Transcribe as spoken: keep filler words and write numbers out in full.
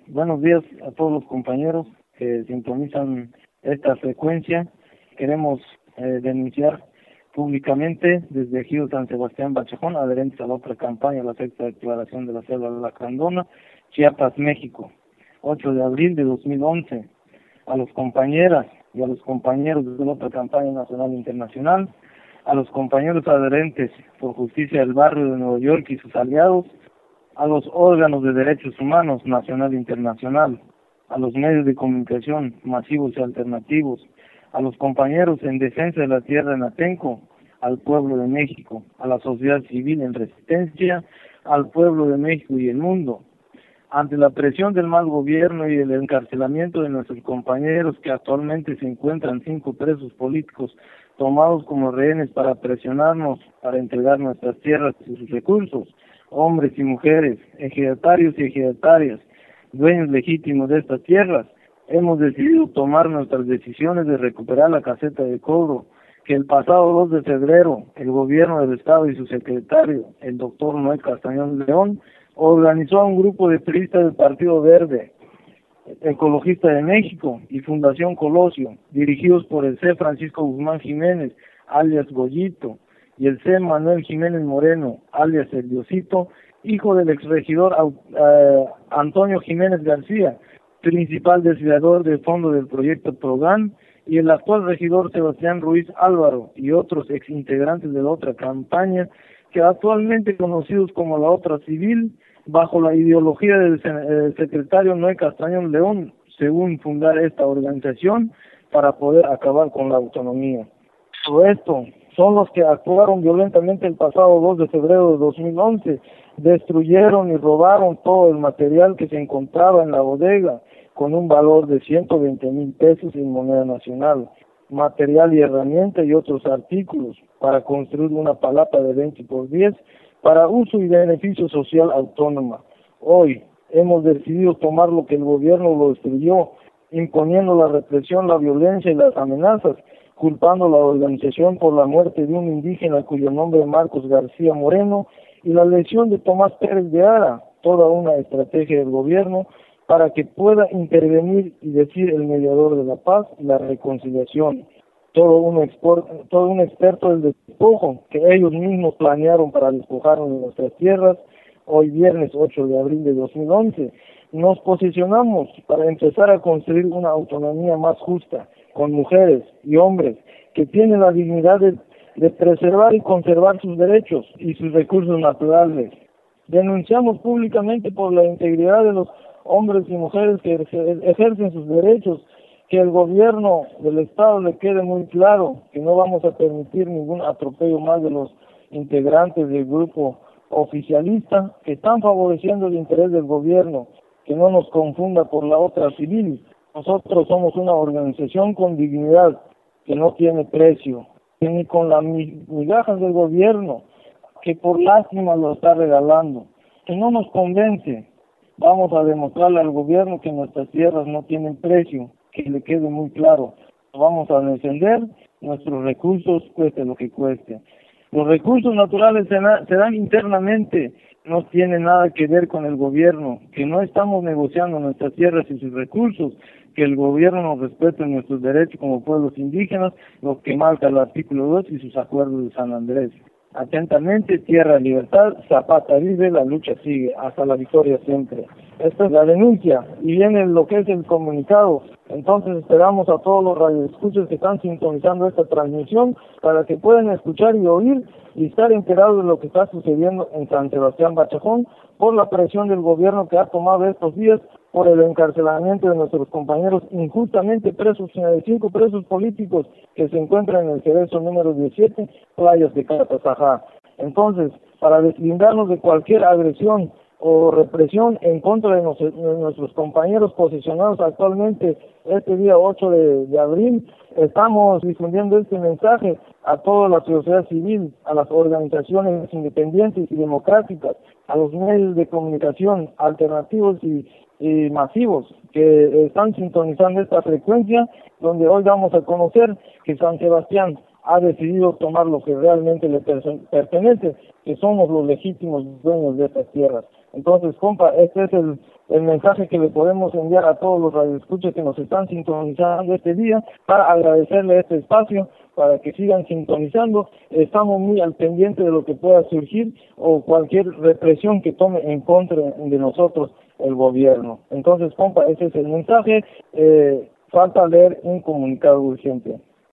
Buenos días a todos los compañeros que sintonizan esta frecuencia. Queremos eh, denunciar públicamente desde Ejido San Sebastián Bachajón, adherentes a la otra campaña, la sexta declaración de la selva de la Candona, Chiapas, México, ocho de abril de dos mil once, a los compañeras y a los compañeros de la otra campaña nacional e internacional, a los compañeros adherentes por justicia del barrio de Nueva York y sus aliados, a los órganos de derechos humanos nacional e internacional, a los medios de comunicación masivos y alternativos, a los compañeros en defensa de la tierra en Atenco, al pueblo de México, a la sociedad civil en resistencia, al pueblo de México y el mundo. Ante la presión del mal gobierno y el encarcelamiento de nuestros compañeros que actualmente se encuentran cinco presos políticos tomados como rehenes para presionarnos para entregar nuestras tierras y sus recursos, hombres y mujeres, ejidatarios y ejidatarias, dueños legítimos de estas tierras, hemos decidido tomar nuestras decisiones de recuperar la caseta de cobro que el pasado dos de febrero el gobierno del estado y su secretario, el doctor Noé Castañón León, organizó a un grupo de periodistas del Partido Verde, Ecologista de México y Fundación Colosio, dirigidos por el C. Francisco Guzmán Jiménez, alias Goyito, y el C. Manuel Jiménez Moreno, alias El Diosito, hijo del exregidor uh, Antonio Jiménez García, principal desviador del fondo del proyecto PROGAN, y el actual regidor Sebastián Ruiz Álvaro y otros exintegrantes de la otra campaña, que actualmente conocidos como la otra civil, bajo la ideología del eh, secretario Noé Castañón León, según fundar esta organización para poder acabar con la autonomía. Todo esto son los que actuaron violentamente el pasado dos de febrero de dos mil once, destruyeron y robaron todo el material que se encontraba en la bodega, con un valor de ciento veinte mil pesos en moneda nacional, material y herramienta y otros artículos, para construir una palapa de veinte por diez para uso y beneficio social autónoma. Hoy hemos decidido tomar lo que el gobierno lo destruyó, imponiendo la represión, la violencia y las amenazas, culpando a la organización por la muerte de un indígena cuyo nombre es Marcos García Moreno y la lesión de Tomás Pérez de Ara, toda una estrategia del gobierno para que pueda intervenir y decir el mediador de la paz y la reconciliación. Todo un, export, todo un experto del despojo que ellos mismos planearon para despojarnos de nuestras tierras. Hoy viernes ocho de abril de dos mil once nos posicionamos para empezar a construir una autonomía más justa, con mujeres y hombres que tienen la dignidad de, de preservar y conservar sus derechos y sus recursos naturales. Denunciamos públicamente por la integridad de los hombres y mujeres que ejercen sus derechos, que el gobierno del estado le quede muy claro que no vamos a permitir ningún atropello más de los integrantes del grupo oficialista que están favoreciendo el interés del gobierno, que no nos confunda por la otra civil. Nosotros somos una organización con dignidad que no tiene precio, ni con las migajas del gobierno que por lástima lo está regalando, que no nos convence. Vamos a demostrarle al gobierno que nuestras tierras no tienen precio, que le quede muy claro. Vamos a defender nuestros recursos, cueste lo que cueste. Los recursos naturales se, na, se dan internamente, no tienen nada que ver con el gobierno, que no estamos negociando nuestras tierras y sus recursos, que el gobierno nos respete nuestros derechos como pueblos indígenas, lo que marca el artículo dos y sus acuerdos de San Andrés. Atentamente, tierra, libertad, Zapata vive, la lucha sigue, hasta la victoria siempre. Esta es la denuncia y viene lo que es el comunicado. Entonces esperamos a todos los radioescuchas que están sintonizando esta transmisión para que puedan escuchar y oír y estar enterados de lo que está sucediendo en San Sebastián Bachajón por la presión del gobierno que ha tomado estos días por el encarcelamiento de nuestros compañeros injustamente presos, cinco presos políticos que se encuentran en el cerezo número diecisiete, playas de Catazajá. Entonces, para deslindarnos de cualquier agresión o represión en contra de, nos, de nuestros compañeros posicionados actualmente este día ocho de abril, estamos difundiendo este mensaje a toda la sociedad civil, a las organizaciones independientes y democráticas, a los medios de comunicación alternativos y, y masivos que están sintonizando esta frecuencia, donde hoy vamos a conocer que San Sebastián ha decidido tomar lo que realmente le pertenece, que somos los legítimos dueños de estas tierras. Entonces, compa, este es el, el mensaje que le podemos enviar a todos los radioescuchas que nos están sintonizando este día, para agradecerle este espacio, para que sigan sintonizando. Estamos muy al pendiente de lo que pueda surgir o cualquier represión que tome en contra de nosotros el gobierno. Entonces, compa, ese es el mensaje. Eh, falta leer un comunicado urgente.